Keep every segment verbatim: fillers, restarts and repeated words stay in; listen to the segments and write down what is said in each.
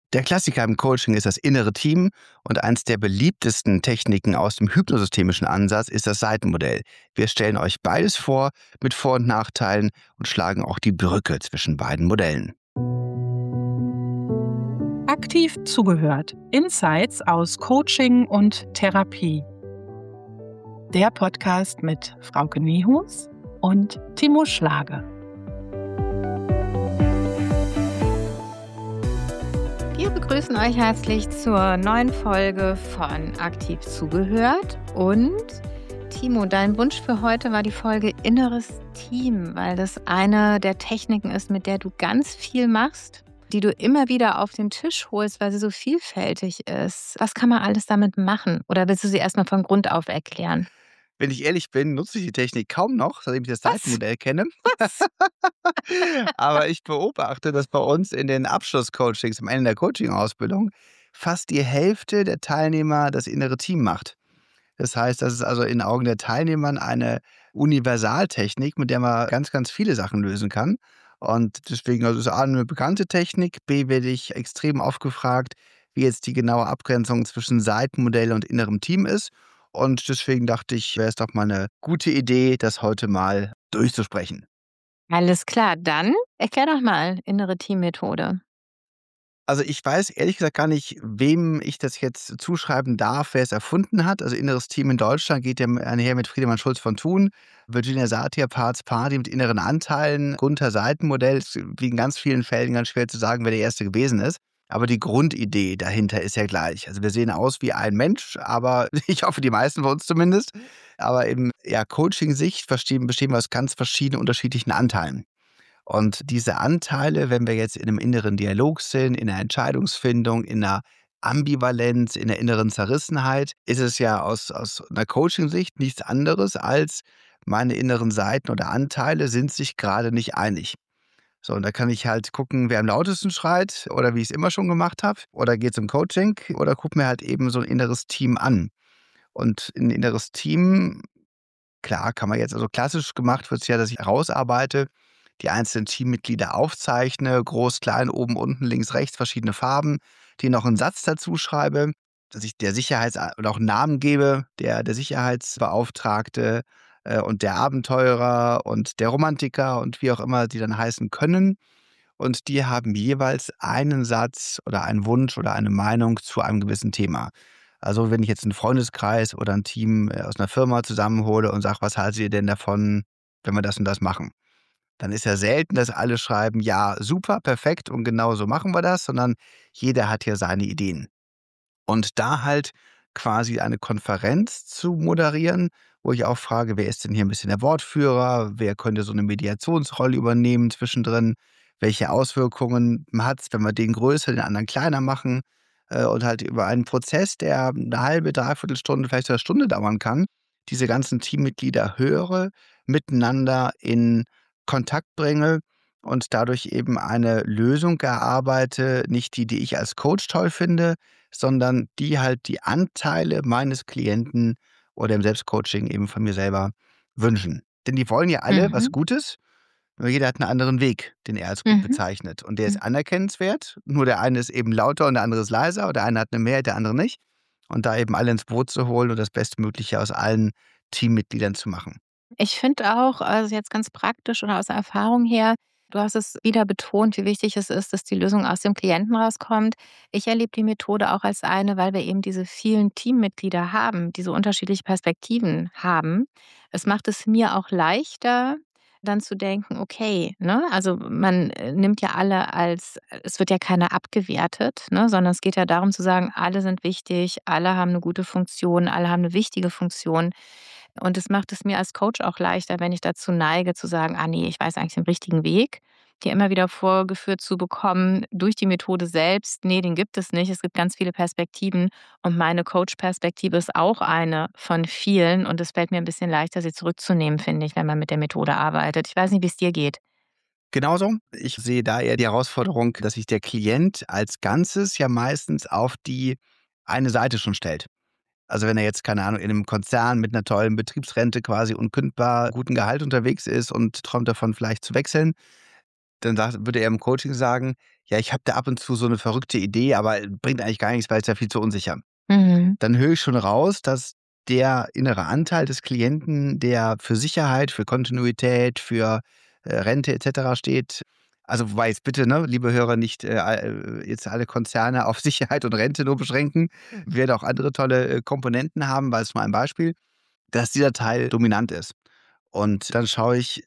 Der Klassiker im Coaching ist das innere Team und eins der beliebtesten Techniken aus dem hypnosystemischen Ansatz ist das Seitenmodell. Wir stellen euch beides vor mit Vor- und Nachteilen und schlagen auch die Brücke zwischen beiden Modellen. Aktiv zugehört. Insights aus Coaching und Therapie. Der Podcast mit Frauke Niehus und Timo Schlage. Wir begrüßen euch herzlich zur neuen Folge von Aktiv zugehört. Und Timo, dein Wunsch für heute war die Folge Inneres Team, weil das eine der Techniken ist, mit der du ganz viel machst, die du immer wieder auf den Tisch holst, weil sie so vielfältig ist. Was kann man alles damit machen? Oder willst du sie erstmal von Grund auf erklären? Wenn ich ehrlich bin, nutze ich die Technik kaum noch, seitdem ich das Was? Seitenmodell kenne. Was? Aber ich beobachte, dass bei uns in den Abschlusscoachings am Ende der Coaching-Ausbildung fast die Hälfte der Teilnehmer das innere Team macht. Das heißt, das ist also in Augen der Teilnehmern eine Universaltechnik, mit der man ganz, ganz viele Sachen lösen kann. Und deswegen, also ist A eine bekannte Technik, B werde ich extrem oft gefragt, wie jetzt die genaue Abgrenzung zwischen Seitenmodell und innerem Team ist. Und deswegen dachte ich, wäre es doch mal eine gute Idee, das heute mal durchzusprechen. Alles klar, dann erklär doch mal innere Teammethode. Also, ich weiß ehrlich gesagt gar nicht, wem ich das jetzt zuschreiben darf, wer es erfunden hat. Also, inneres Team in Deutschland geht ja einher mit Friedemann Schulz von Thun, Virginia Satir, Parts Party mit inneren Anteilen, Gunther Seitenmodell. Es ist wie in ganz vielen Fällen ganz schwer zu sagen, wer der Erste gewesen ist. Aber die Grundidee dahinter ist ja gleich. Also, wir sehen aus wie ein Mensch, aber ich hoffe, die meisten von uns zumindest. Aber in ja, Coaching-Sicht verstehen bestehen wir aus ganz verschiedenen unterschiedlichen Anteilen. Und diese Anteile, wenn wir jetzt in einem inneren Dialog sind, in der Entscheidungsfindung, in der Ambivalenz, in der inneren Zerrissenheit, ist es ja aus aus 'ner Coaching-Sicht nichts anderes als meine inneren Seiten oder Anteile sind sich gerade nicht einig. So, und da kann ich halt gucken, wer am lautesten schreit oder wie ich es immer schon gemacht habe oder geht's im Coaching oder gucke mir halt eben so ein inneres Team an. Und 'n inneres Team, klar, kann man jetzt also klassisch gemacht wird's ja, dass ich herausarbeite, die einzelnen Teammitglieder aufzeichne, groß, klein, oben, unten, links, rechts, verschiedene Farben, denen noch einen Satz dazu schreibe, dass ich der Sicherheits oder auch 'n Namen gebe, der der Sicherheitsbeauftragte, äh, und der Abenteurer und der Romantiker und wie auch immer die dann heißen können. Und die haben jeweils einen Satz oder einen Wunsch oder eine Meinung zu einem gewissen Thema. Also, wenn ich jetzt einen Freundeskreis oder ein Team, äh, aus einer Firma zusammenhole und sage: „Was haltet ihr denn davon, wenn wir das und das machen?“ Dann ist ja selten, dass alle schreiben: „Ja, super, perfekt und genau so machen wir das“, sondern jeder hat ja seine Ideen. Und da halt quasi eine Konferenz zu moderieren, wo ich auch frage: „Wer ist denn hier ein bisschen der Wortführer? Wer könnte so eine Mediationsrolle übernehmen zwischendrin? Welche Auswirkungen hat's, wenn wir den größer, den anderen kleiner machen?“ Äh, und halt über einen Prozess, der eine halbe, dreiviertel Stunde, vielleicht sogar Stunde dauern kann, diese ganzen Teammitglieder höre, miteinander in Kontakt bringe und dadurch eben eine Lösung erarbeite, nicht die, die ich als Coach toll finde, sondern die halt die Anteile meines Klienten oder im Selbstcoaching eben von mir selber wünschen. Denn die wollen ja alle was Mhm. Gutes, nur jeder hat einen anderen Weg, den er als gut Mhm. bezeichnet. Und der ist Mhm. anerkennenswert, nur der eine ist eben lauter und der andere ist leiser oder der eine hat eine Mehrheit, der andere nicht. Und da eben alle ins Boot zu holen und das Bestmögliche aus allen Teammitgliedern zu machen. Ich finde auch, also jetzt ganz praktisch oder aus der Erfahrung her, du hast es wieder betont, wie wichtig es ist, dass die Lösung aus dem Klienten rauskommt. Ich erlebe die Methode auch als eine, weil wir eben diese vielen Teammitglieder haben, die so unterschiedliche Perspektiven haben. Es macht es mir auch leichter, dann zu denken, okay, ne, also man äh, nimmt ja alle als, es wird ja keiner abgewertet, ne, sondern es geht ja darum zu sagen, alle sind wichtig, alle haben eine gute Funktion, alle haben eine wichtige Funktion. Und es macht es mir als Coach auch leichter, wenn ich dazu neige zu sagen: „Ah ne, ich weiß eigentlich den richtigen Weg“, dir immer wieder vorgeführt zu bekommen durch die Methode selbst: „Ne, den gibt es nicht. Es gibt ganz viele Perspektiven und meine Coach-Perspektive ist auch eine von vielen und es fällt mir ein bisschen leichter, sie zurückzunehmen, finde ich, wenn man mit der Methode arbeitet.“ Ich weiß nicht, wie es dir geht. Genauso. Ich sehe da eher die Herausforderung, dass sich der Klient als Ganzes ja meistens auf die eine Seite schon stellt. Also wenn er jetzt, keine Ahnung, in einem Konzern mit einer tollen Betriebsrente quasi unkündbar guten Gehalt unterwegs ist und träumt davon, vielleicht zu wechseln, dann sagt würde er im Coaching sagen: „Ja, ich habe da ab und zu so 'ne verrückte Idee, aber bringt eigentlich gar nichts, weil ist ja viel zu unsicher.“ Mhm. Dann höre ich schon raus, dass der innere Anteil des Klienten, der für Sicherheit, für Kontinuität, für, äh, Rente et cetera steht, also wobei jetzt bitte, ne, liebe Hörer, nicht, äh, äh, jetzt alle Konzerne auf Sicherheit und Rente nur beschränken. Wir werden auch andere tolle, äh, Komponenten haben, war jetzt mal ein Beispiel, dass dieser Teil dominant ist. Und dann schaue ich,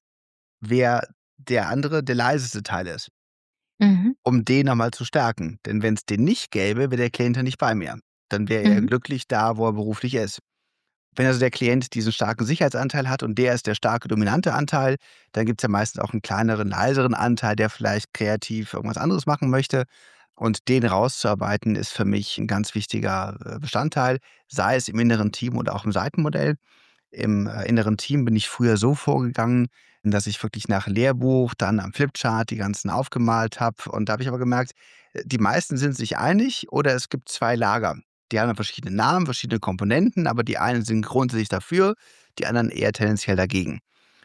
wer der andere, der leiseste Teil ist, Mhm. um den noch mal zu stärken. Denn wenn's den nicht gäbe, wäre der Klient ja nicht bei mir. Dann wäre er Mhm. glücklich da, wo er beruflich ist. Wenn also der Klient diesen starken Sicherheitsanteil hat und der ist der starke dominante Anteil, dann gibt's ja meistens auch 'n kleineren, leiseren Anteil, der vielleicht kreativ irgendwas anderes machen möchte. Und den rauszuarbeiten, ist für mich 'n ganz wichtiger, äh, Bestandteil, sei es im inneren Team oder auch im Seitenmodell. Im, äh, inneren Team bin ich früher so vorgegangen, dass ich wirklich nach Lehrbuch dann am Flipchart die ganzen aufgemalt habe. Und da habe ich aber gemerkt, äh, die meisten sind sich einig oder es gibt zwei Lager. Die haben dann verschiedene Namen, verschiedene Komponenten, aber die einen sind grundsätzlich dafür, die anderen eher tendenziell dagegen.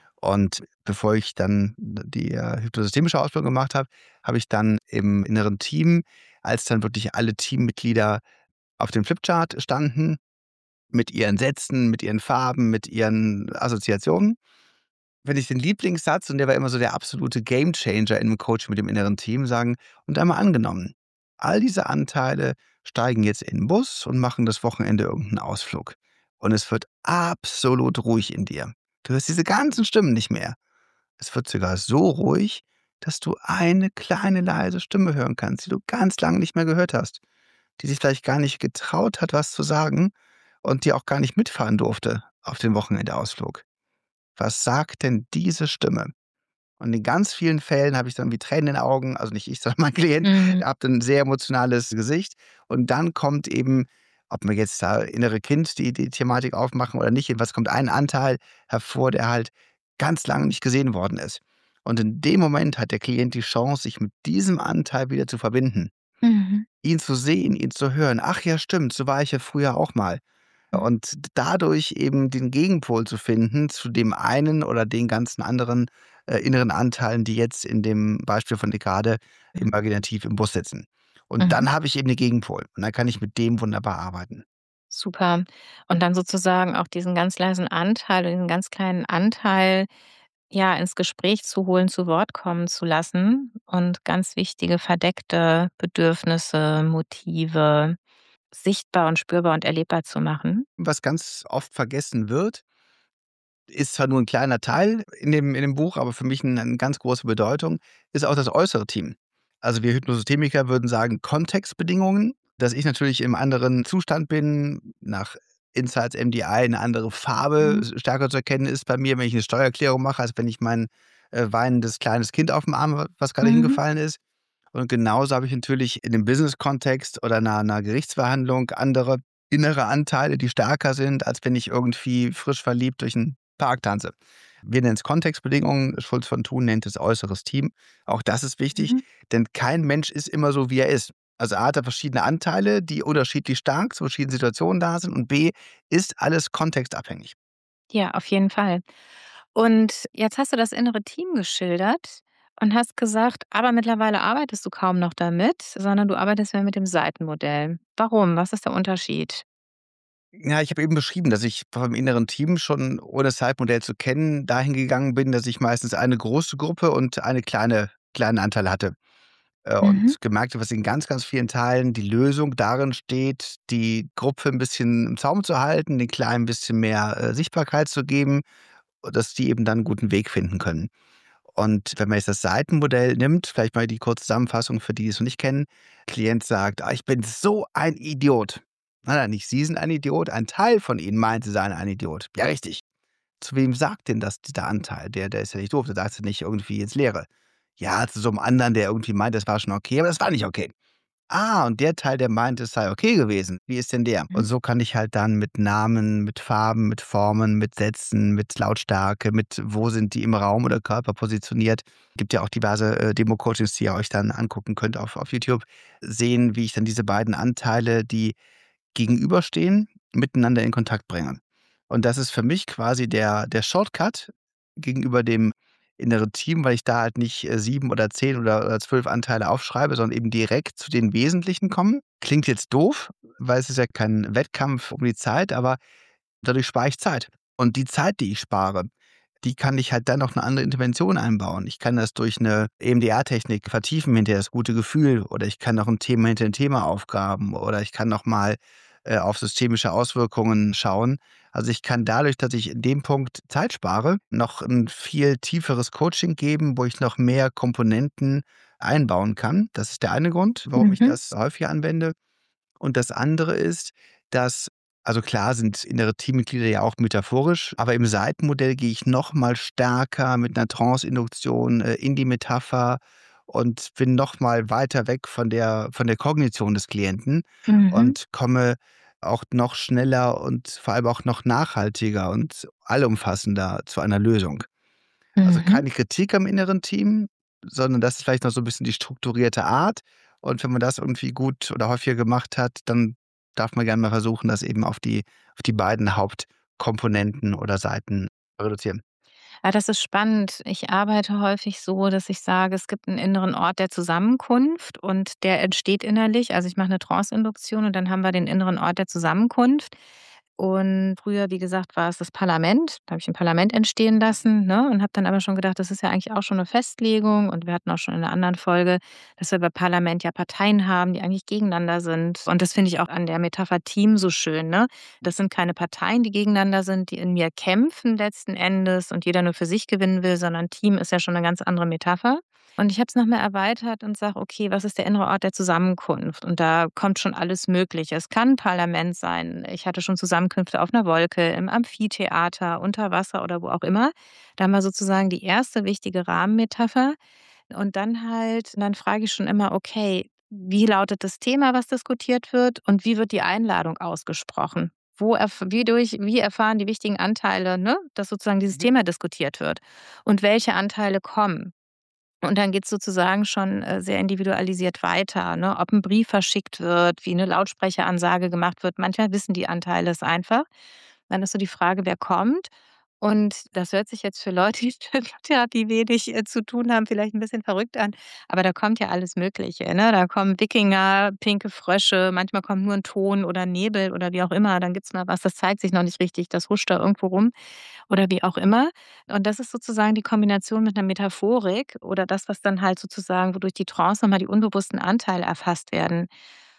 Und bevor ich dann die, äh, hypnosystemische Ausbildung gemacht habe, habe ich dann im inneren Team, als dann wirklich alle Teammitglieder auf dem Flipchart standen, mit ihren Sätzen, mit ihren Farben, mit ihren Assoziationen, wenn ich den Lieblingssatz, und der war immer so der absolute Gamechanger in 'nem Coaching mit dem inneren Team, sagen: „Und einmal angenommen, all diese Anteile steigen jetzt in 'n Bus und machen das Wochenende irgend 'n Ausflug. Und es wird absolut ruhig in dir. Du hörst diese ganzen Stimmen nicht mehr. Es wird sogar so ruhig, dass du eine kleine leise Stimme hören kannst, die du ganz lange nicht mehr gehört hast, die sich vielleicht gar nicht getraut hat, was zu sagen und die auch gar nicht mitfahren durfte auf den Wochenendausflug. Was sagt denn diese Stimme?“ Und in ganz vielen Fällen habe ich dann wie Tränen in den Augen, also nicht ich, sondern mein Klient, Mhm. habe dann 'n sehr emotionales Gesicht. Und dann kommt eben, ob wir jetzt da innere Kind die die Thematik aufmachen oder nicht, jedenfalls kommt ein Anteil hervor, der halt ganz lange nicht gesehen worden ist. Und in dem Moment hat der Klient die Chance, sich mit diesem Anteil wieder zu verbinden. Mhm. Ihn zu sehen, ihn zu hören: „Ach ja, stimmt, so war ich ja früher auch mal.“ Mhm. Und d dadurch eben den Gegenpol zu finden zu dem einen oder den ganzen anderen, äh, inneren Anteilen, die jetzt in dem Beispiel von dir grade imaginativ im Bus sitzen. Und Mhm. dann habe ich eben den Gegenpol und dann kann ich mit dem wunderbar arbeiten. Super. Und dann sozusagen auch diesen ganz leisen Anteil oder diesen ganz kleinen Anteil, ja, ins Gespräch zu holen, zu Wort kommen zu lassen und ganz wichtige verdeckte Bedürfnisse, Motive sichtbar und spürbar und erlebbar zu machen? Was ganz oft vergessen wird ist zwar nur 'n kleiner Teil in dem in dem Buch, aber für mich 'n 'n ganz große Bedeutung, ist auch das äußere Team. Also, wir Hypnosystemiker würden sagen, Kontextbedingungen, dass ich natürlich im anderen Zustand bin, nach Insights MDI 'ne andere Farbe Mhm. s stärker zu erkennen ist bei mir, wenn ich 'ne Steuererklärung mache, als wenn ich mein, äh, weinendes kleines Kind aufm Arm habe, was grade Mhm. hingefallen ist. Und genauso habe ich natürlich in dem Business-Kontext oder 'ner 'ner Gerichtsverhandlung andere innere Anteile, die stärker sind, als wenn ich irgendwie frisch verliebt durch 'n Park tanze. Wir nennen's Kontextbedingungen, Schultz von Thun nennt es äußeres Team. Auch das ist wichtig, Mhm. denn kein Mensch ist immer so, wie er ist. Also, A hat er verschiedene Anteile, die unterschiedlich stark zu verschiedenen Situationen da sind und B ist alles kontextabhängig. Ja, auf jeden Fall. Und jetzt hast du das innere Team geschildert und hast gesagt, aber mittlerweile arbeitest du kaum noch damit, sondern du arbeitest mehr mit dem Seitenmodell. Warum? Was ist der Unterschied? Ja, ich habe eben beschrieben, dass ich vom inneren Team schon, ohne das Zeitmodell zu kennen, dahin gegangen bin, dass ich meistens eine große Gruppe und eine kleine kleinen Anteil hatte. Äh, Mhm. und gemerkt habe, dass in ganz, ganz vielen Teilen die Lösung darin steht, die Gruppe 'n bisschen im Zaum zu halten, den Kleinen 'n bisschen mehr, äh, Sichtbarkeit zu geben, dass die eben dann 'n guten Weg finden können. Und wenn man jetzt das Seitenmodell nimmt, vielleicht mal die Kurzzusammenfassung für die, die es noch nicht kennen. Klient sagt: „Ah, ich bin so ein Idiot.“ Nein, nein, nicht Sie sind ein Idiot, ein Teil von Ihnen meint, Sie seien ein Idiot. Ja, richtig. Zu wem sagt denn das dieser Anteil? Der der ist ja nicht doof, der sagt's ja nicht irgendwie ins Leere. Ja, zu so 'nem anderen, der irgendwie meint, das war schon okay, aber das war nicht okay. Ah, und der Teil, der meint, es sei okay gewesen. Wie ist denn der? Und Mhm. so kann ich halt dann mit Namen, mit Farben, mit Formen, mit Sätzen, mit Lautstärke, mit wo sind die im Raum oder Körper positioniert. Gibt ja auch diverse, äh, Demo-Coachings, die ihr euch dann angucken könnt auf auf YouTube, sehen, wie ich dann diese beiden Anteile, die gegenüberstehen, miteinander in Kontakt bringe. Und das ist für mich quasi der der Shortcut gegenüber dem innere Team, weil ich da halt nicht äh, sieben oder zehn oder oder zwölf Anteile aufschreibe, sondern eben direkt zu den Wesentlichen komme. Klingt jetzt doof, weil es ist ja kein Wettkampf um die Zeit, aber dadurch spare ich Zeit. Und die Zeit, die ich spare, die kann ich halt dann noch eine andere Intervention einbauen. Ich kann das durch eine E M D R-Technik vertiefen hinterher das gute Gefühl, oder ich kann noch ein Thema hinter ein Thema aufgraben, oder ich kann noch mal, äh, auf systemische Auswirkungen schauen. Also, ich kann dadurch, dass ich in dem Punkt Zeit spare, noch ein viel tieferes Coaching geben, wo ich noch mehr Komponenten einbauen kann. Das ist der eine Grund, warum ich Mhm. das häufiger anwende. Und das andere ist, dass, also klar sind innere Teammitglieder ja auch metaphorisch, aber im Seitenmodell gehe ich noch mal stärker mit einer Trance-Induktion, äh, in die Metapher und bin noch mal weiter weg von der von der Kognition des Klienten Mhm. und komme auch noch schneller und vor allem auch noch nachhaltiger und allumfassender zu einer Lösung. Also, Mhm. keine Kritik am inneren Team, sondern das ist vielleicht noch so 'n bisschen die strukturierte Art. Und wenn man das irgendwie gut oder häufiger gemacht hat, dann darf man gerne mal versuchen, das eben auf die auf die beiden Hauptkomponenten oder Seiten reduzieren. Ja, das ist spannend. Ich arbeite häufig so, dass ich sage, es gibt einen inneren Ort der Zusammenkunft und der entsteht innerlich. Also, ich mache eine Trance-Induktion und dann haben wir den inneren Ort der Zusammenkunft. Und früher, wie gesagt, war es das Parlament. Da habe ich ein Parlament entstehen lassen, ne, und habe dann aber schon gedacht, das ist ja eigentlich auch schon eine Festlegung. Und wir hatten auch schon in 'ner anderen Folge, dass wir bei Parlament ja Parteien haben, die eigentlich gegeneinander sind. Und das finde ich auch an der Metapher Team so schön, ne? Das sind keine Parteien, die gegeneinander sind, die in mir kämpfen letzten Endes und jeder nur für sich gewinnen will, sondern Team ist ja schon eine ganz andere Metapher. Und ich habe es noch mal erweitert und sage: „Okay, was ist der innere Ort der Zusammenkunft?“ Und da kommt schon alles Mögliche. Es kann 'n Parlament sein. Ich hatte schon Zusammenkünfte auf einer Wolke, im Amphitheater, unter Wasser oder wo auch immer. Da haben wir sozusagen die erste wichtige Rahmenmetapher. Und dann halt dann frage ich schon immer: „Okay, wie lautet das Thema, was diskutiert wird und wie wird die Einladung ausgesprochen? Wo erf wie durch wie erfahren die wichtigen Anteile, ne, dass sozusagen dieses Mhm. Thema diskutiert wird und welche Anteile kommen?“ Und dann geht's sozusagen schon, äh, sehr individualisiert weiter, ne? Ob 'n Brief verschickt wird, wie 'ne Lautsprecheransage gemacht wird. Manchmal wissen die Anteile es einfach. Dann ist so die Frage, wer kommt. Und das hört sich jetzt für Leute, die mit Therapie wenig, äh, zu tun haben, vielleicht 'n bisschen verrückt an, aber da kommt ja alles Mögliche, ne? Da kommen Wikinger, pinke Frösche, manchmal kommt nur 'n Ton oder Nebel oder wie auch immer. Dann gibt's mal was, das zeigt sich noch nicht richtig, das huscht da irgendwo rum oder wie auch immer. Und das ist sozusagen die Kombination mit 'ner Metaphorik oder das, was dann halt sozusagen wodurch die Trance noch mal die unbewussten Anteile erfasst werden.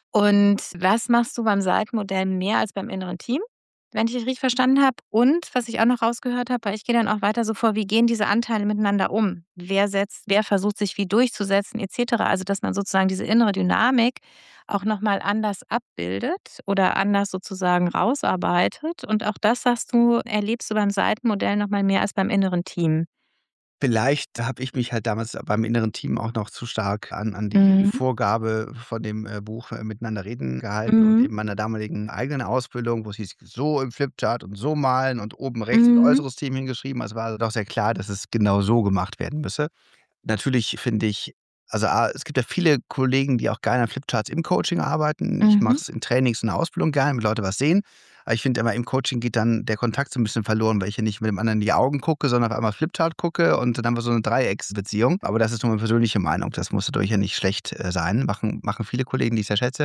Und was machst du beim Seitenmodell mehr als beim inneren Team, wenn ich dich richtig verstanden habe? Und was ich auch noch rausgehört habe, weil ich gehe dann auch weiter so vor, wie gehen diese Anteile miteinander um? Wer setzt wer versucht sich wie durchzusetzen et cetera? Also, dass man sozusagen diese innere Dynamik auch noch mal anders abbildet oder anders sozusagen rausarbeitet. Und auch das, sagst du, erlebst du beim Seitenmodell noch mal mehr als beim inneren Team. Vielleicht habe ich mich halt damals beim inneren Team auch noch zu stark an an die die Mhm. Vorgabe von dem, äh, Buch, äh, „Miteinander reden“ gehalten und Mhm. eben meiner damaligen eigenen Ausbildung, wo es hieß: „So im Flipchart und so malen“ und oben rechts wird Mhm. äußeres Team hingeschrieben. Also, war doch sehr klar, dass es genau so gemacht werden müsse. Natürlich finde ich, also A, es gibt ja viele Kollegen, die auch gerne an Flipcharts im Coaching arbeiten. Ich mache Mhm. es in Trainings und der Ausbildung gerne, wenn Leute was sehen. Aber ich finde immer, im Coaching geht dann der Kontakt so ein bisschen verloren, weil ich ja nicht mit dem anderen in die Augen gucke, sondern auf einmal Flipchart gucke und dann haben wir so eine Dreiecksbeziehung. Aber das ist nur meine persönliche Meinung. Das muss dadurch ja nicht schlecht, äh, sein. Machen machen viele Kollegen, die ich sehr schätze.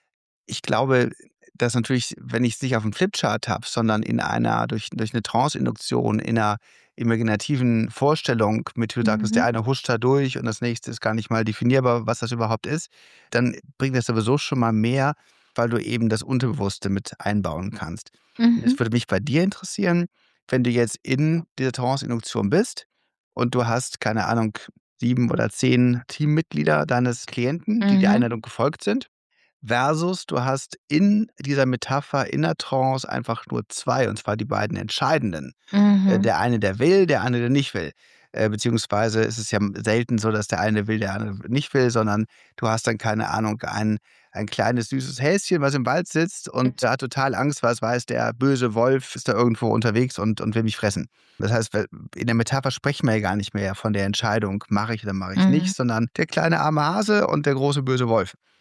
Ich glaube, dass natürlich, wenn ich es nicht auf auf'm Flipchart habe, sondern in einer durch durch 'ne Trance-Induktion, in einer imaginativen Vorstellung mit, wie du sagtest, der Mhm. eine huscht da durch und das nächste ist gar nicht mal definierbar, was das überhaupt ist, dann bringt das sowieso schon mal mehr, weil du eben das Unterbewusste mit einbauen kannst. Und Mhm. es würde mich bei dir interessieren, wenn du jetzt in dieser Trance-Induktion bist und du hast, keine Ahnung, sieben oder zehn Teammitglieder deines Klienten, die der Mhm. Einladung gefolgt sind. Versus du hast in dieser Metapher, in der Trance einfach nur zwei, und zwar die beiden entscheidenden. Äh, Mhm. der eine, der will, der andere, der nicht will. Äh, beziehungsweise ist es ja selten so, dass der eine will, der andere nicht will, sondern du hast dann, keine Ahnung, ein ein kleines süßes Häschen, was im Wald sitzt und der hat total Angst, weil es weiß, der böse Wolf ist da irgendwo unterwegs und und will mich fressen. Das heißt, we in der Metapher sprechen wir ja gar nicht mehr von der Entscheidung, mache ich oder mache ich Mhm. nicht, sondern der kleine arme Hase und der große böse Wolf.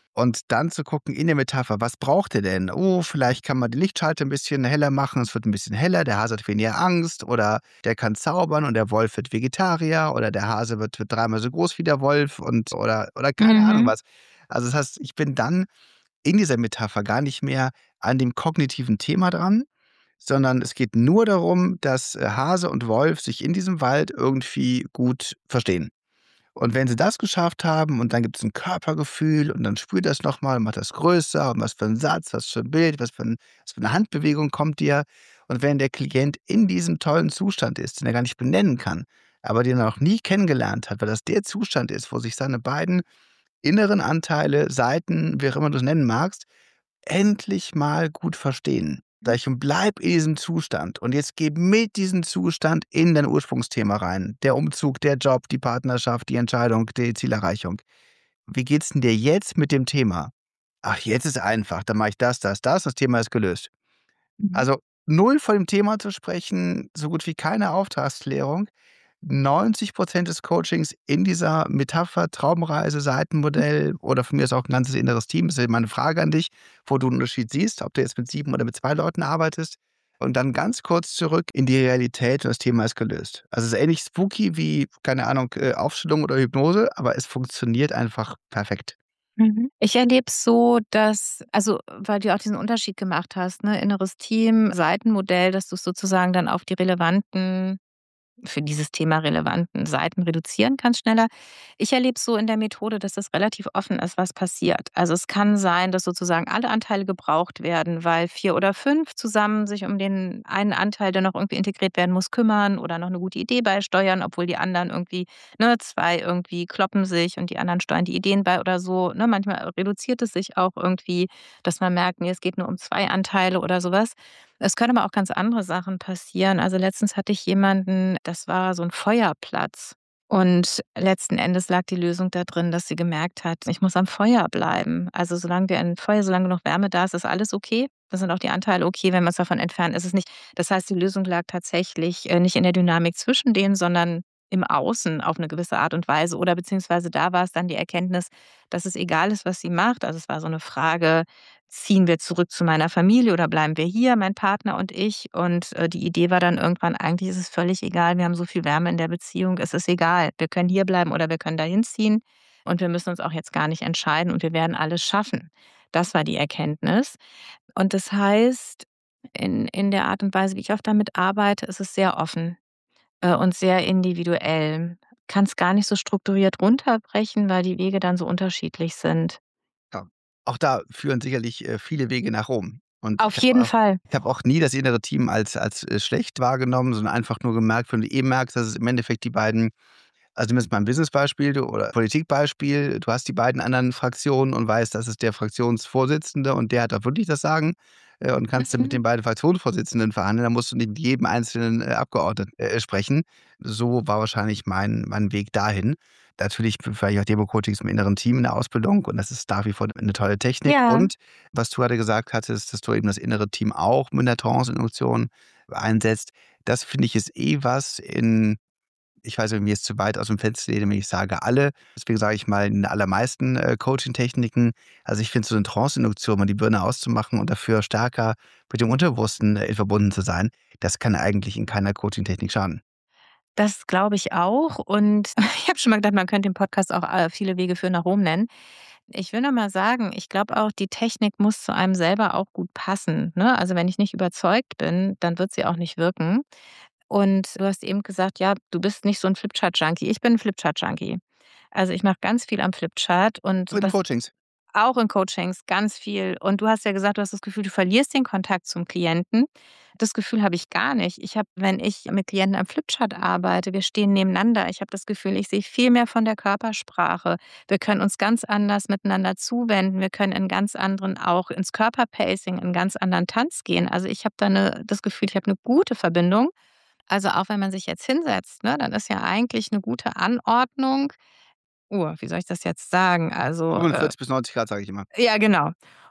Und dann zu gucken in der Metapher, was braucht er denn? Oh, vielleicht kann man die Lichtschalter ein bisschen heller machen, es wird ein bisschen heller, der Hase hat weniger Angst oder der kann zaubern und der Wolf wird Vegetarier oder der Hase wird wird dreimal so groß wie der Wolf und oder oder keine Ahnung Mhm. was. Also, das heißt, ich bin dann in dieser Metapher gar nicht mehr an dem kognitiven Thema dran, sondern es geht nur darum, dass, äh, Hase und Wolf sich in diesem Wald irgendwie gut verstehen. Und wenn sie das geschafft haben und dann gibt's 'n Körpergefühl und dann spürt das noch mal, macht das größer und was für 'n Satz, was für 'n Bild, was für 'n was für 'ne Handbewegung kommt dir. Und wenn der Klient in diesem tollen Zustand ist, den er gar nicht benennen kann, aber den er noch nie kennengelernt hat, weil das der Zustand ist, wo sich seine beiden inneren Anteile, Seiten, wie auch immer du's nennen magst, endlich mal gut verstehen. Sage ich: „Und bleib in diesem Zustand und jetzt geh mit diesem Zustand in dein Ursprungsthema rein. Der Umzug, der Job, die Partnerschaft, die Entscheidung, die Zielerreichung. Wie geht's 'n dir jetzt mit dem Thema? Ach, jetzt ist einfach, dann mache ich das, das, das, das Thema ist gelöst.“ Mhm. Also, null von dem Thema zu sprechen, so gut wie keine Auftragsklärung, neunzig Prozent des Coachings in dieser Metapher, Traumreise, Seitenmodell oder von mir ist auch 'n ganzes inneres Team. Das ist ja meine Frage an dich, wo du 'n Unterschied siehst, ob du jetzt mit sieben oder mit zwei Leuten arbeitest und dann ganz kurz zurück in die Realität und das Thema ist gelöst. Also, es ist ähnlich spooky wie, keine Ahnung, äh, Aufstellung oder Hypnose, aber es funktioniert einfach perfekt. Mhm. Ich erlebe es so, dass also, weil du auch diesen Unterschied gemacht hast, ne, inneres Team, Seitenmodell, dass du's sozusagen dann auf die relevanten für dieses Thema relevanten Seiten reduzieren kannst schneller. Ich erlebe es so in der Methode, dass das relativ offen ist, was passiert. Also, es kann sein, dass sozusagen alle Anteile gebraucht werden, weil vier oder fünf zusammen sich um den einen Anteil, der noch irgendwie integriert werden muss, kümmern oder noch 'ne gute Idee beisteuern, obwohl die anderen irgendwie ne, zwei irgendwie kloppen sich und die anderen steuern die Ideen bei oder so, ne? Manchmal reduziert es sich auch irgendwie, dass man merkt, ne, es geht nur um zwei Anteile oder so was. Es können aber auch ganz andere Sachen passieren. Also, letztens hatte ich jemanden, das war so 'n Feuerplatz. Und letzten Endes lag die Lösung da drin, dass sie gemerkt hat: „Ich muss am Feuer bleiben.“ Also, solange wir ein Feuer solange noch Wärme da ist, ist alles okay. Da sind auch die Anteile okay, wenn wir uns davon entfernen, ist es nicht. Das heißt, die Lösung lag tatsächlich, äh, nicht in der Dynamik zwischen denen, sondern im Außen auf 'ne gewisse Art und Weise oder beziehungsweise da war es dann die Erkenntnis, dass es egal ist, was sie macht. Also, es war so 'ne Frage: „Ziehen wir zurück zu meiner Familie oder bleiben wir hier, mein Partner und ich?“ Und, äh, die Idee war dann irgendwann: „Eigentlich ist es völlig egal. Wir haben so viel Wärme in der Beziehung. Es ist egal. Wir können hierbleiben oder wir können dahin ziehen und wir müssen uns auch jetzt gar nicht entscheiden und wir werden alles schaffen.“ Das war die Erkenntnis. Und das heißt, in in der Art und Weise, wie ich auch damit arbeite, ist es sehr offen, äh, und sehr individuell. Kann's gar nicht so strukturiert runterbrechen, weil die Wege dann so unterschiedlich sind. Ja. Auch da führen sicherlich, äh, viele Wege nach Rom. Und Auf ich habe jeden auch Fall. ich habe auch nie das innere Team als als, äh, schlecht wahrgenommen, sondern einfach nur gemerkt, wenn du eh merkst, dass es im Endeffekt die beiden also, nimm jetzt mal 'n Businessbeispiel du oder Politikbeispiel. Du hast die beiden anderen Fraktionen und weißt, das ist der Fraktionsvorsitzende und der hat auch wirklich das Sagen, äh, und kannst dann mit Mhm. den beiden Fraktionsvorsitzenden verhandeln. Da musst du nicht mit jedem einzelnen, äh, Abgeordneten, äh, sprechen. So war wahrscheinlich mein mein Weg dahin. Natürlich war ich auch Demo-Coachings im inneren Team in der Ausbildung und das ist nach wie vor 'ne tolle Technik. Ja. Und was du grade gesagt hattest, dass du eben das innere Team auch mit 'ner Trance-Induktion einsetzt. Das finde ich ist eh was in ich weiß nicht, ob ich mich jetzt zu weit aus'm Fenster lehne, wenn ich sage alle. Deswegen sage ich mal, in den allermeisten, äh, Coaching-Techniken. Also, ich finde so 'ne Trance-Induktion, mal die Birne auszumachen und dafür stärker mit dem Unterbewussten, äh, verbunden zu sein, das kann eigentlich in keiner Coaching-Technik schaden. Das glaube ich auch. Und ich habe schon mal gedacht, man könnte den Podcast auch, äh, „Viele Wege führen nach Rom“ nennen. Ich will noch mal sagen, ich glaube auch, die Technik muss zu einem selber auch gut passen, ne? Also, wenn ich nicht überzeugt bin, dann wird sie auch nicht wirken. Und du hast eben gesagt, ja, du bist nicht so 'n Flipchart-Junkie. Ich bin 'n Flipchart-Junkie. Also, ich mache ganz viel am Flipchart und Auch in was Coachings? auch in Coachings, ganz viel. Und du hast ja gesagt, du hast das Gefühl, du verlierst den Kontakt zum Klienten. Das Gefühl habe ich gar nicht. Ich habe wenn ich mit Klienten am Flipchart arbeite, wir stehen nebeneinander. Ich habe das Gefühl, ich sehe viel mehr von der Körpersprache. Wir können uns ganz anders miteinander zuwenden. Wir können in ganz anderen auch ins Körperpacing, in ganz anderen Tanz gehen. Also, ich habe da 'ne das Gefühl, ich habe 'ne gute Verbindung. Also, auch wenn man sich jetzt hinsetzt, ne, dann ist ja eigentlich 'ne gute Anordnung. Oh, wie soll ich das jetzt sagen? Also, äh fünfundvierzig bis neunzig Grad, sage ich immer. ja, genau.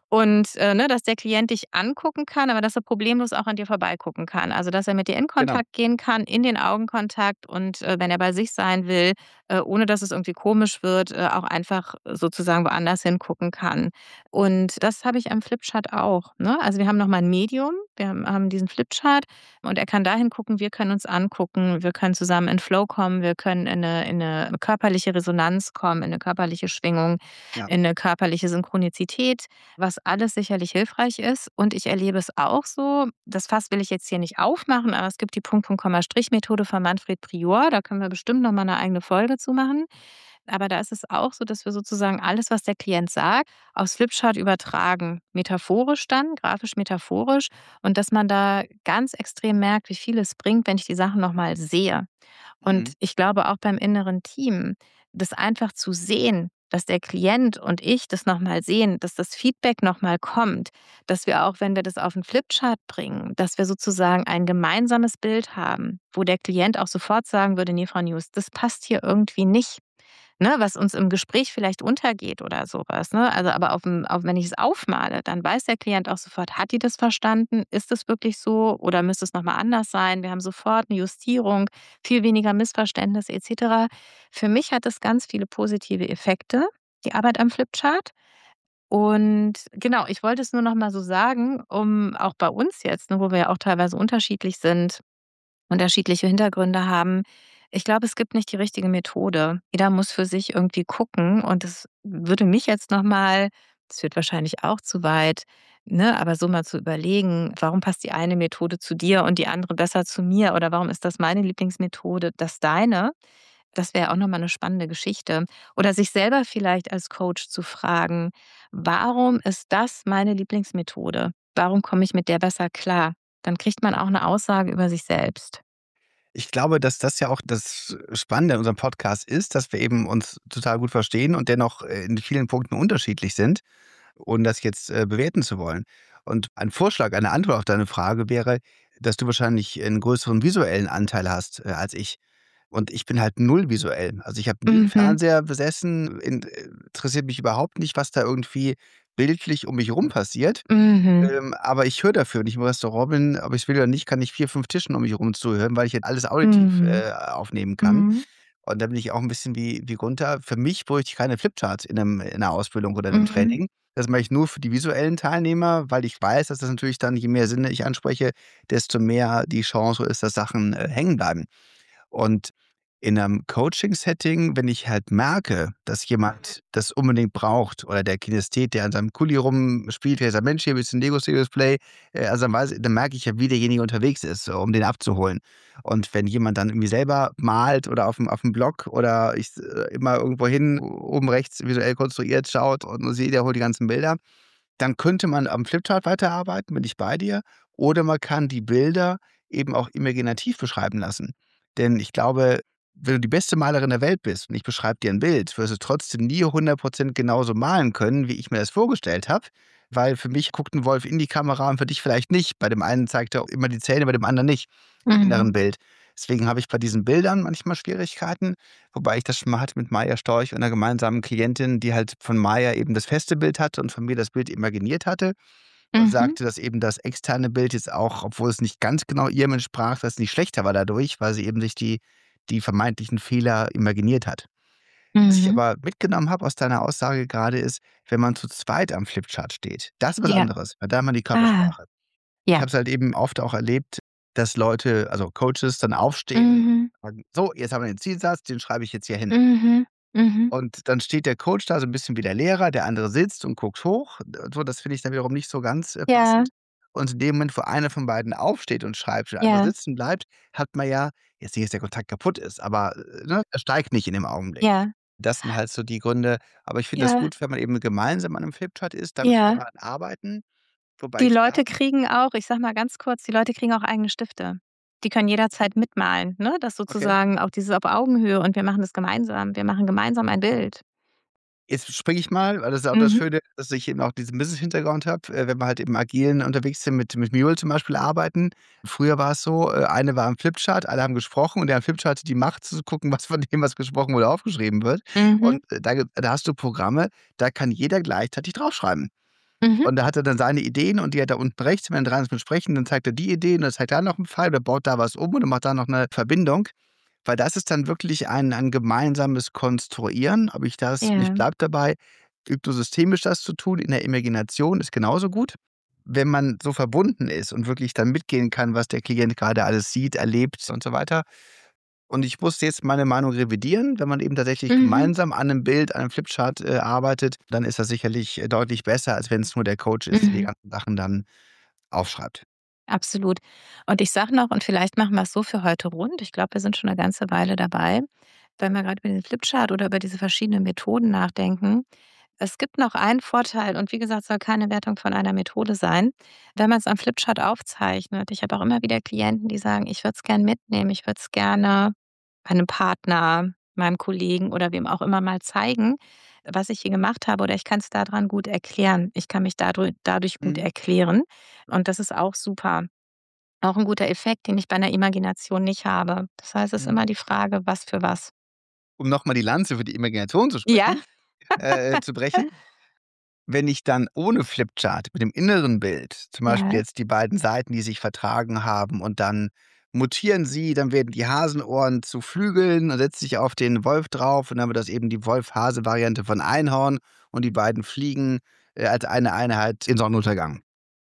Und, äh, ne, dass der Klient dich angucken kann, aber dass er problemlos auch an dir vorbeigucken kann. Also, dass er mit dir in Genau. Kontakt gehen kann, in den Augenkontakt und, äh, wenn er bei sich sein will, äh, ohne dass es irgendwie komisch wird, äh, auch einfach sozusagen woanders hingucken kann. Und das habe ich am Flipchart auch, ne? Also, wir haben noch mal 'n Medium, wir haben haben diesen Flipchart und er kann dahin gucken, wir können uns angucken, wir können zusammen in Flow kommen, wir können in 'ne in 'ne körperliche Resonanz kommen, in 'ne körperliche Schwingung, Ja. in 'ne körperliche Synchronizität, was alles sicherlich hilfreich ist. Und ich erlebe es auch so, das Fass will ich jetzt hier nicht aufmachen, aber es gibt die Punkt, Punkt, Komma, Strich-Methode von Manfred Prior, da können wir bestimmt noch mal 'ne eigene Folge zu machen. Aber da ist es auch so, dass wir sozusagen alles, was der Klient sagt, aufs Flipchart übertragen, metaphorisch dann, grafisch metaphorisch und dass man da ganz extrem merkt, wie viel es bringt, wenn ich die Sachen noch mal sehe. Und Mhm. ich glaube auch beim inneren Team, das einfach zu sehen, dass der Klient und ich das noch mal sehen, dass das Feedback noch mal kommt, dass wir auch, wenn wir das auf 'n Flipchart bringen, dass wir sozusagen ein gemeinsames Bild haben, wo der Klient auch sofort sagen würde: „Ne, Frau Nihus, das passt hier irgendwie nicht“, ne, was uns im Gespräch vielleicht untergeht oder so was, ne? Also, aber auf'm auf wenn ich es aufmale, dann weiß der Klient auch sofort: „Hat die das verstanden? Ist das wirklich so oder müsste es noch mal anders sein?“ Wir haben sofort 'ne Justierung, viel weniger Missverständnisse et cetera. Für mich hat das ganz viele positive Effekte, die Arbeit am Flipchart. Und genau, ich wollte es nur noch mal so sagen, um auch bei uns jetzt, ne, wo wir ja auch teilweise unterschiedlich sind, unterschiedliche Hintergründe haben. Ich glaube, es gibt nicht die richtige Methode. Jeder muss für sich irgendwie gucken und das würde mich jetzt noch mal das führt wahrscheinlich auch zu weit, ne, aber so mal zu überlegen, warum passt die eine Methode zu dir und die andere besser zu mir oder warum ist das meine Lieblingsmethode, das deine? Das wäre auch noch mal 'ne spannende Geschichte. Oder sich selber vielleicht als Coach zu fragen: „Warum ist das meine Lieblingsmethode? Warum komme ich mit der besser klar?“ Dann kriegt man auch 'ne Aussage über sich selbst. Ich glaube, dass das ja auch das Spannende an unserem Podcast ist, dass wir eben uns total gut verstehen und dennoch, äh, in vielen Punkten unterschiedlich sind, ohne das jetzt, äh, bewerten zu wollen. Und ein Vorschlag, eine Antwort auf deine Frage wäre, dass du wahrscheinlich 'n größeren visuellen Anteil hast, äh, als ich. Und ich bin halt null visuell. Also, ich habe nie 'n Mhm. Fernseher besessen, in äh, interessiert mich überhaupt nicht, was da irgendwie bildlich um mich rum passiert. Mhm. Ähm, aber ich höre dafür, wenn ich im Restaurant bin, ob ich's will oder nicht, kann ich vier, fünf Tischen um mich herum zuhören, weil ich halt alles auditiv, Mhm. äh, aufnehmen kann. Mhm. Und da bin ich auch 'n bisschen wie wie Gunther. Für mich bräuchte ich keine Flipcharts in 'nem in 'ner Ausbildung oder in 'nem Mhm. Training. Das mache ich nur für die visuellen Teilnehmer, weil ich weiß, dass das natürlich dann, je mehr Sinne ich anspreche, desto mehr die Chance ist, dass Sachen, äh, hängen bleiben. Und in 'nem Coaching-Setting, wenn ich halt merke, dass jemand das unbedingt braucht oder der Kinesthet, der an seinem Kuli rumspielt, der sagt: „Mensch, hier willst du 'n Lego Serious Play?“ Äh, also, dann weiß dann merke ich ja, wie derjenige unterwegs ist, um den abzuholen. Und wenn jemand dann irgendwie selber malt oder auf'm auf'm Block oder ich äh, immer irgendwo hin oben rechts visuell konstruiert schaut und sehe, der holt die ganzen Bilder, dann könnte man am Flipchart weiterarbeiten, bin ich bei dir. Oder man kann die Bilder eben auch imaginativ beschreiben lassen. Denn ich glaube, wenn du die beste Malerin der Welt bist und ich beschreibe dir 'n Bild, wirst du trotzdem nie hundert Prozent genauso malen können, wie ich mir das vorgestellt habe, weil für mich guckt 'n Wolf in die Kamera und für dich vielleicht nicht. Bei dem einen zeigt er immer die Zähne, bei dem anderen nicht im Mhm. inneren Bild. Deswegen habe ich bei diesen Bildern manchmal Schwierigkeiten, wobei ich das schon mal hatte mit Maja Storch und 'ner gemeinsamen Klientin, die halt von Maja eben das feste Bild hatte und von mir das Bild imaginiert hatte und Mhm. sagte, dass eben das externe Bild jetzt auch, obwohl es nicht ganz genau ihrem entsprach, dass es nicht schlechter war dadurch, weil sie eben sich die die vermeintlichen Fehler imaginiert hat. Was ich Mhm. aber mitgenommen habe aus deiner Aussage grade ist, wenn man zu zweit am Flipchart steht, das ist was Ja. anderes, weil da hat man die Ah. Körpersprache. Ich Ja. habe es halt eben oft auch erlebt, dass Leute, also Coaches, dann aufstehen Mhm. und sagen: „So, jetzt haben wir den Zielsatz, den schreibe ich jetzt hier hin.“ Mhm. Mhm. Und dann steht der Coach da so 'n bisschen wie der Lehrer, der andere sitzt und guckt hoch. Äh, so, das finde ich dann wiederum nicht so ganz, äh, Ja. passend. Und in dem Moment, wo einer von beiden aufsteht und schreibt, der andere Ja. sitzen bleibt, hat man ja jetzt nicht, dass der Kontakt kaputt ist, aber, äh, ne, er steigt nicht in dem Augenblick. Ja. Das sind halt so die Gründe. Aber ich finde das Ja. gut, wenn man eben gemeinsam an 'nem Flipchart ist, damit kann Ja. man arbeiten, wobei Die ich da Leute kriegen auch ich sage mal ganz kurz, die Leute kriegen auch eigene Stifte. Die können jederzeit mitmalen, ne? Das Okay. sozusagen auch dieses auf Augenhöhe und wir machen das gemeinsam. Wir machen gemeinsam ein Bild. Jetzt springe ich mal, weil das ist auch das Mhm. Schöne, dass ich eben auch diesen Business-Hintergrund habe, äh, wenn wir halt im Agilen unterwegs sind, mit mit Mule zum Beispiel arbeiten. Früher war es so, äh, eine war am Flipchart, alle haben gesprochen und der am Flipchart hatte die Macht zu gucken, was von dem, was gesprochen wurde, aufgeschrieben wird. Mhm. Und, äh, da ge da hast du Programme, da kann jeder gleichzeitig draufschreiben. Mhm. Und da hat er dann seine Ideen und die hat er unten rechts, wenn er dran ist mit Sprechen, dann zeigt er die Ideen und dann zeigt er da noch einen Pfeil oder baut da was um und macht da noch eine Verbindung. Weil das ist dann wirklich ein ein gemeinsames Konstruieren. Ob ich das und ich Ja. bleibe dabei, hypnosystemisch das zu tun, in der Imagination ist genauso gut. Wenn man so verbunden ist und wirklich dann mitgehen kann, was der Klient gerade alles sieht, erlebt und so weiter. Und ich musste jetzt meine Meinung revidieren. Wenn man eben tatsächlich Mhm. gemeinsam an einem Bild, an einem Flipchart, äh, arbeitet, dann ist das sicherlich, äh, deutlich besser, als wenn es nur der Coach ist, der die Mhm. ganzen Sachen dann aufschreibt. Absolut. Und ich sage noch, und vielleicht machen wir es so für heute rund. Ich glaube, wir sind schon eine ganze Weile dabei, wenn wir gerade über den Flipchart oder über diese verschiedenen Methoden nachdenken. Es gibt noch einen Vorteil und wie gesagt, soll keine Wertung von einer Methode sein. Wenn man es am Flipchart aufzeichnet, ich habe auch immer wieder Klienten, die sagen: „Ich würde es gern mitnehmen, ich würde es gerne einem Partner, meinem Kollegen oder wem auch immer mal zeigen, was ich hier gemacht habe, oder ich kann es daran gut erklären. Ich kann mich dadurch dadurch gut Mhm. erklären." Und das ist auch super. Auch ein guter Effekt, den ich bei einer Imagination nicht habe. Das heißt, es ist Mhm. immer die Frage, was für was. Um noch mal die Lanze für die Imagination zu Ja. sprechen äh, zu brechen. Wenn ich dann ohne Flipchart mit dem inneren Bild, zum Beispiel Ja. jetzt die beiden Seiten, die sich vertragen haben und dann mutieren sie, dann werden die Hasenohren zu Flügeln, dann setzt sich auf den Wolf drauf und dann wird das eben die Wolf-Hase-Variante von Einhorn und die beiden fliegen, äh, als eine Einheit in Sonnenuntergang.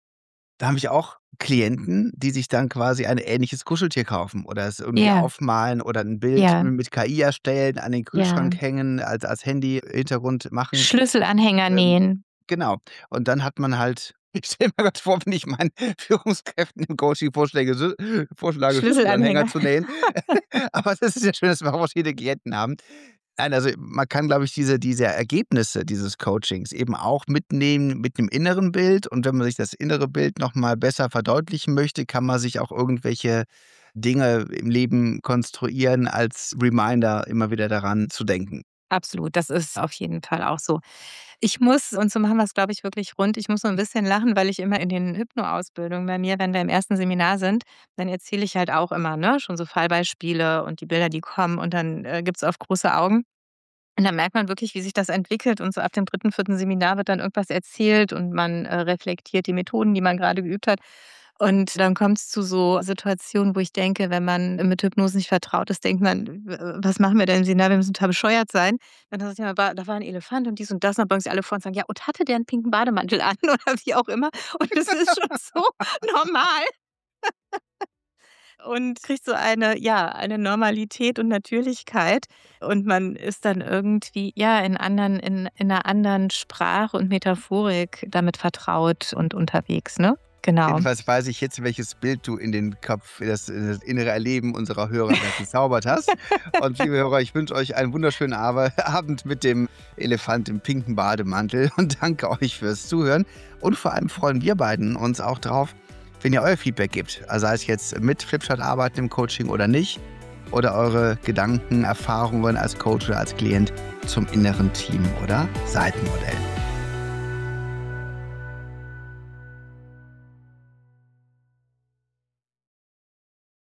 Da habe ich auch Klienten, die sich dann quasi ein ähnliches Kuscheltier kaufen oder es irgendwie Ja, aufmalen oder 'n Bild ja, mit K I erstellen, an den ja. Kühlschrank hängen, als als Handy-Hintergrund machen. Schlüsselanhänger Ähm, nähen. genau. Und dann hat man halt ich stelle mir grad vor, wenn ich meinen Führungskräften im Coaching vorschläge Sü vorschlage, Schlüsselanhänger Schlüsselanhänger. zu nähen. Aber das ist ja schön, dass wir auch verschiedene Klienten haben. Nein, also man kann, glaube ich, diese diese Ergebnisse dieses Coachings eben auch mitnehmen mit 'nem inneren Bild. Und wenn man sich das innere Bild noch mal besser verdeutlichen möchte, kann man sich auch irgendwelche Dinge im Leben konstruieren als Reminder, immer wieder daran zu denken. Absolut, das ist auf jeden Fall auch so. Ich muss, und so machen wir's, glaube ich, wirklich rund, ich muss so 'n bisschen lachen, weil ich immer in den Hypno-Ausbildungen bei mir, wenn wir im ersten Seminar sind, dann erzähle ich halt auch immer, ne, schon so Fallbeispiele und die Bilder, die kommen, und dann, äh, gibt's oft große Augen. Und dann merkt man wirklich, wie sich das entwickelt, und so ab dem dritten, vierten Seminar wird dann irgendwas erzählt und man, äh, reflektiert die Methoden, die man grade geübt hat. Und dann kommt's zu so Situationen, wo ich denke, wenn man mit Hypnose nicht vertraut ist, denkt man: „W Was machen wir denn im Seminar? Wir müssen total bescheuert sein." Dann sage ich immer: „Ba Da war 'n Elefant und dies und das." Und dann beugen sich alle vor und sagen: „Ja, und hatte der 'n pinken Bademantel an?" Oder wie auch immer. Und das ist schon so normal und kriegt so eine, ja, eine Normalität und Natürlichkeit. Und man ist dann irgendwie, ja, in anderen in in 'ner anderen Sprache und Metaphorik damit vertraut und unterwegs, ne? Genau. Jedenfalls weiß ich jetzt, welches Bild du in den Kopf, in das in das innere Erleben unserer Hörer da gezaubert hast. Und liebe Hörer, ich wünsche euch einen wunderschönen Abe Abend mit dem Elefant im pinken Bademantel und danke euch fürs Zuhören. Und vor allem freuen wir beiden uns auch drauf, wenn ihr euer Feedback gebt. Also sei es jetzt mit Flipchart arbeiten im Coaching oder nicht. Oder eure Gedanken, Erfahrungen als Coach oder als Klient zum inneren Team oder Seitenmodell.